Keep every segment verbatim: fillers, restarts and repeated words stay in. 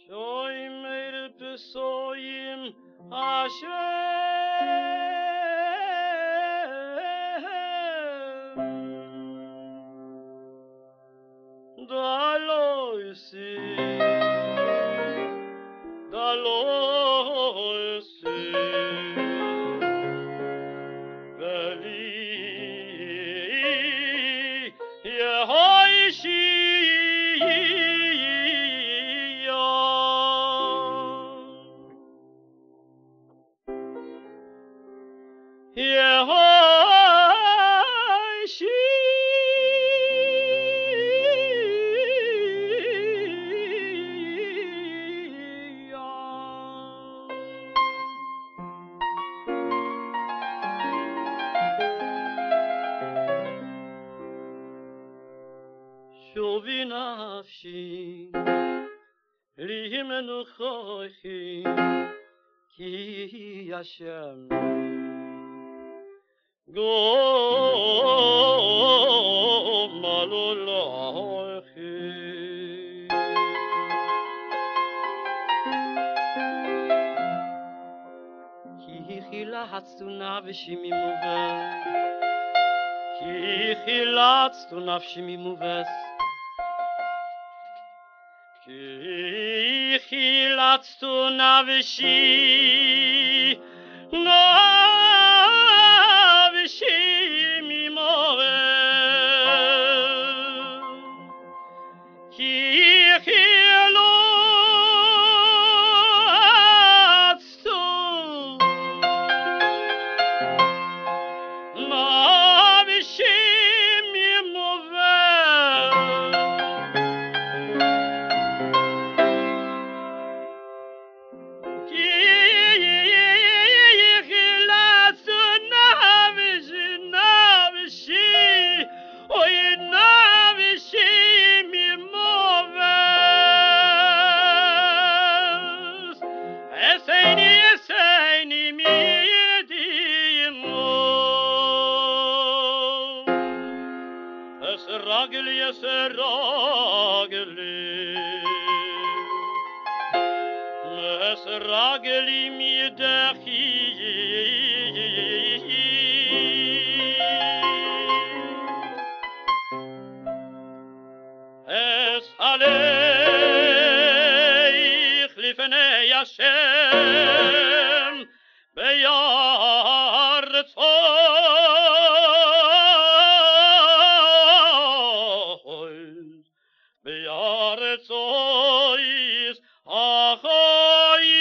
Shoimer pesoim Hashem Daloisi Daloisi Veli Yehoishi Yehoishi Shovi nafshi li menuchochi ki Hashem Go malulachi Ki chilatzu nafshi mimuves Ki chilatzu nafshi mimuves Ki chilatzu nafshi nafshi mimuves Ki chilatzu nafshi Ragli es ragli es ragli mi dachi es aleich lifnei Hashem beyartzo Be'aretzois achai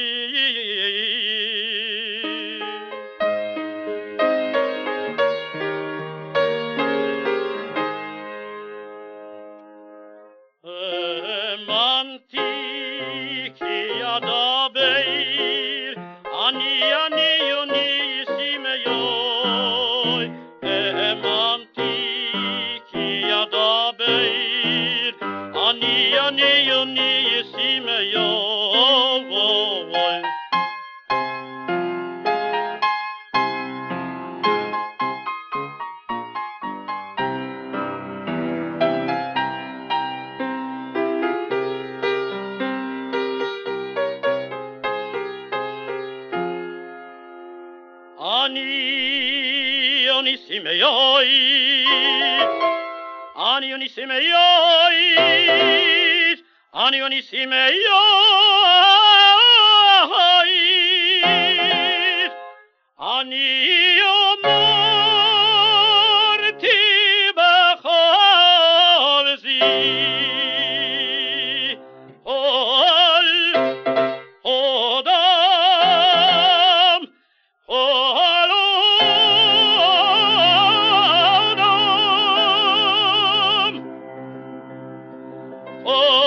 Emanti ki adabeir Ani ani oni simeyoi Emanti ki adabeir Ani ani ani simeyoi Ani ani simeyoi Ani ani simeyoi Ani ani simeyoi Ani omorti b'chovzi Ol odam Ol odam Oh